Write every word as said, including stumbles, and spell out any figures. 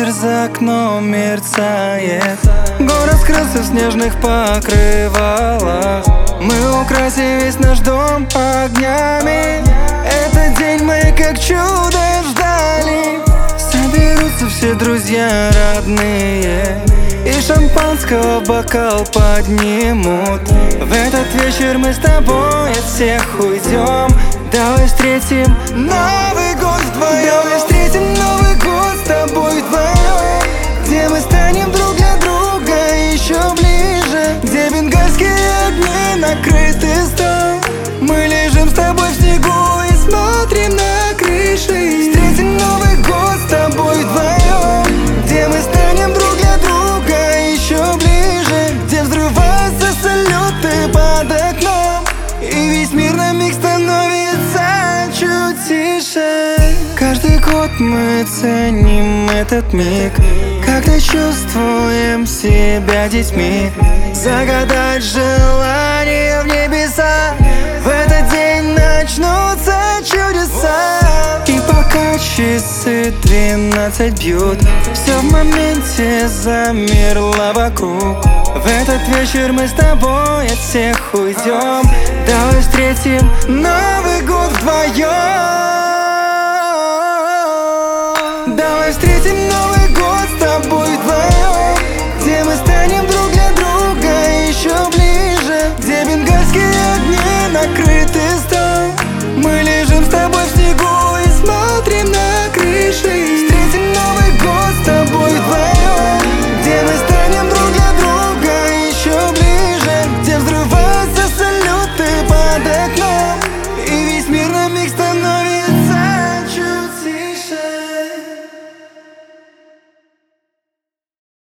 вечер за окном мерцает. Город скрылся в снежных покрывалах. Мы украсим весь наш дом огнями. Этот день мы как чудо ждали. Соберутся все друзья родные и шампанского бокал поднимут. В этот вечер мы с тобой от всех уйдем. Давай встретим Новый год вдвоем. Давай встретим Новый год с тобой вдвоем, где мы станем друг для друга еще ближе, где бенгальские огни, накрытый стол. Мы лежим с тобой в снегу и смотрим на крыши. Встретим Новый год с тобой вдвоем, где мы станем друг для друга еще ближе, где взрываются салюты под окном, и весь мир на миг становится чуть тише. Каждый год мы ценим этот миг, когда чувствуем себя детьми. Загадать желание в небеса, в этот день начнутся чудеса. И пока часы двенадцать бьют, все в моменте замерло вокруг. В этот вечер мы с тобой от всех уйдем. Давай встретим Новый год вдвоем.